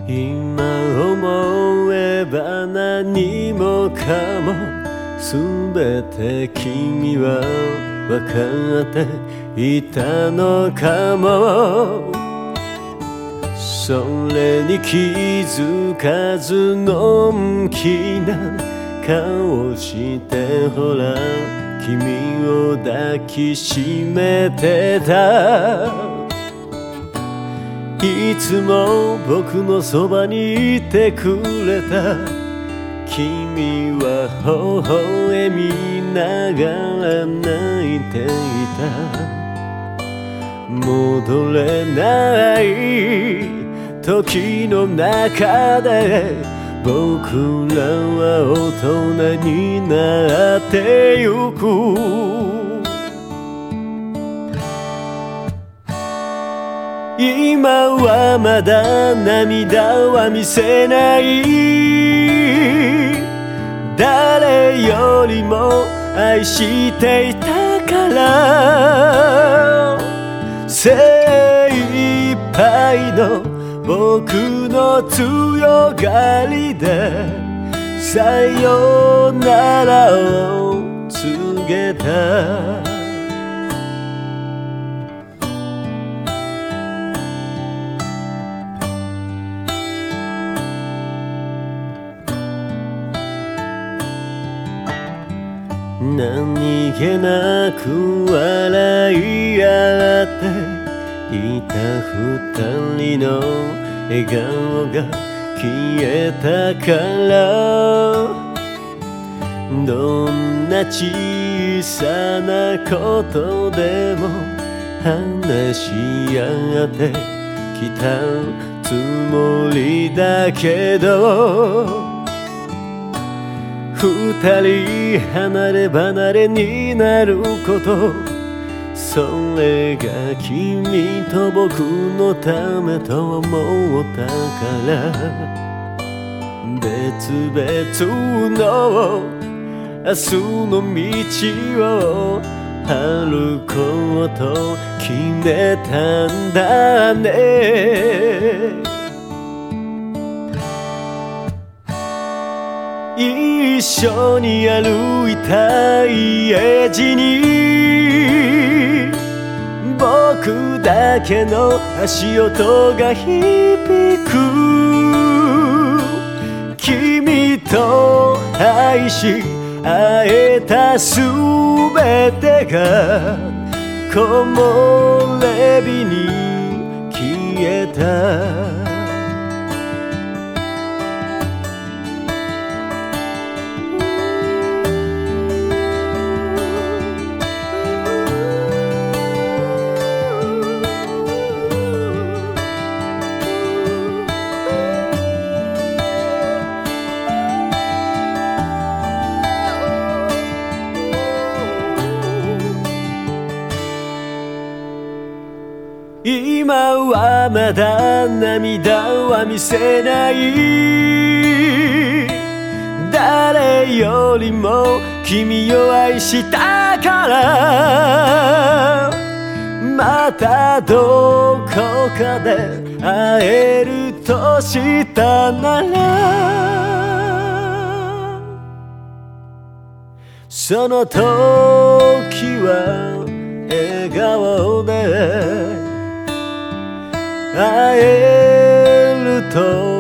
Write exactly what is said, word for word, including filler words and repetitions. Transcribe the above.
今思えば何もかも全て君は分かっていたのかも。それに気づかずのんきな顔してほら君を抱きしめてた。いつも僕のそばにいてくれた。君は微笑みながら泣いていた。戻れない時の中で僕らは大人になってゆく。今はまだ涙は見せない。誰よりも愛していたから精一杯の僕の強がりでさよならを告げた。何気なく笑い合っていた二人の笑顔が消えたから。どんな小さなことでも話し合ってきたつもりだけど、二人離れ離れになること、それが君と僕のためと思ったから。別々の明日の道を歩こうと決めたんだね。一緒に歩いた家路に僕だけの足音が響く。君と愛し会えたすべてが木漏れ日に消えた。今はまだ涙は見せない。誰よりも君を愛したから。またどこかで会えるとしたなら、その時は笑顔で会えると